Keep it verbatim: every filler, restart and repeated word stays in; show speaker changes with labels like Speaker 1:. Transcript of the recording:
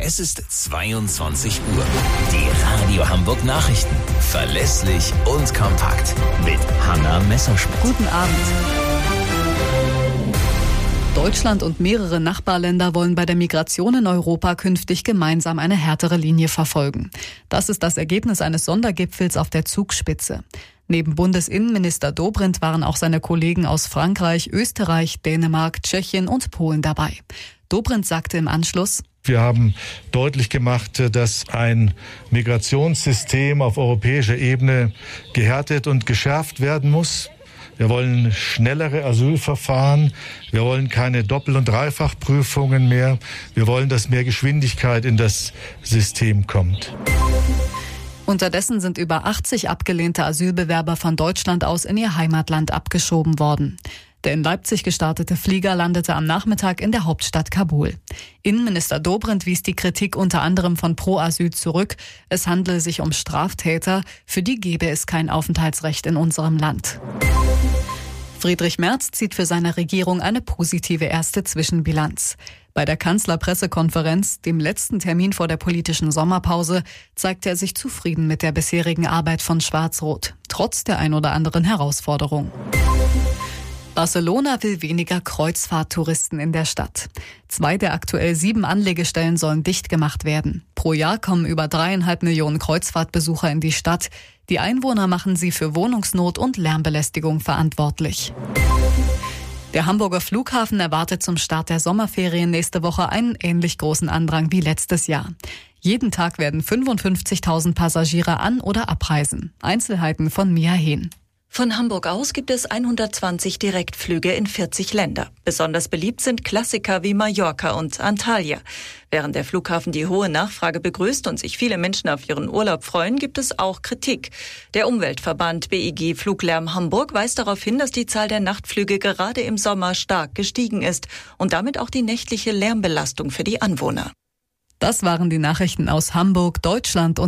Speaker 1: Es ist zweiundzwanzig Uhr. Die Radio Hamburg Nachrichten. Verlässlich und kompakt. Mit Hanna Messerschmidt.
Speaker 2: Guten Abend. Deutschland und mehrere Nachbarländer wollen bei der Migration in Europa künftig gemeinsam eine härtere Linie verfolgen. Das ist das Ergebnis eines Sondergipfels auf der Zugspitze. Neben Bundesinnenminister Dobrindt waren auch seine Kollegen aus Frankreich, Österreich, Dänemark, Tschechien und Polen dabei. Dobrindt sagte im Anschluss:
Speaker 3: Wir haben deutlich gemacht, dass ein Migrationssystem auf europäischer Ebene gehärtet und geschärft werden muss. Wir wollen schnellere Asylverfahren. Wir wollen keine Doppel- und Dreifachprüfungen mehr. Wir wollen, dass mehr Geschwindigkeit in das System kommt.
Speaker 2: Unterdessen sind über achtzig abgelehnte Asylbewerber von Deutschland aus in ihr Heimatland abgeschoben worden. Der in Leipzig gestartete Flieger landete am Nachmittag in der Hauptstadt Kabul. Innenminister Dobrindt wies die Kritik unter anderem von Pro Asyl zurück. Es handele sich um Straftäter, für die gebe es kein Aufenthaltsrecht in unserem Land. Friedrich Merz zieht für seine Regierung eine positive erste Zwischenbilanz. Bei der Kanzlerpressekonferenz, dem letzten Termin vor der politischen Sommerpause, zeigte er sich zufrieden mit der bisherigen Arbeit von Schwarz-Rot, trotz der ein oder anderen Herausforderung. Barcelona will weniger Kreuzfahrttouristen in der Stadt. Zwei der aktuell sieben Anlegestellen sollen dicht gemacht werden. Pro Jahr kommen über dreieinhalb Millionen Kreuzfahrtbesucher in die Stadt. Die Einwohner machen sie für Wohnungsnot und Lärmbelästigung verantwortlich. Der Hamburger Flughafen erwartet zum Start der Sommerferien nächste Woche einen ähnlich großen Andrang wie letztes Jahr. Jeden Tag werden fünfundfünfzigtausend Passagiere an- oder abreisen. Einzelheiten von Mia Hehn.
Speaker 4: Von Hamburg aus gibt es hundertzwanzig Direktflüge in vierzig Länder. Besonders beliebt sind Klassiker wie Mallorca und Antalya. Während der Flughafen die hohe Nachfrage begrüßt und sich viele Menschen auf ihren Urlaub freuen, gibt es auch Kritik. Der Umweltverband B I G Fluglärm Hamburg weist darauf hin, dass die Zahl der Nachtflüge gerade im Sommer stark gestiegen ist und damit auch die nächtliche Lärmbelastung für die Anwohner.
Speaker 2: Das waren die Nachrichten aus Hamburg, Deutschland und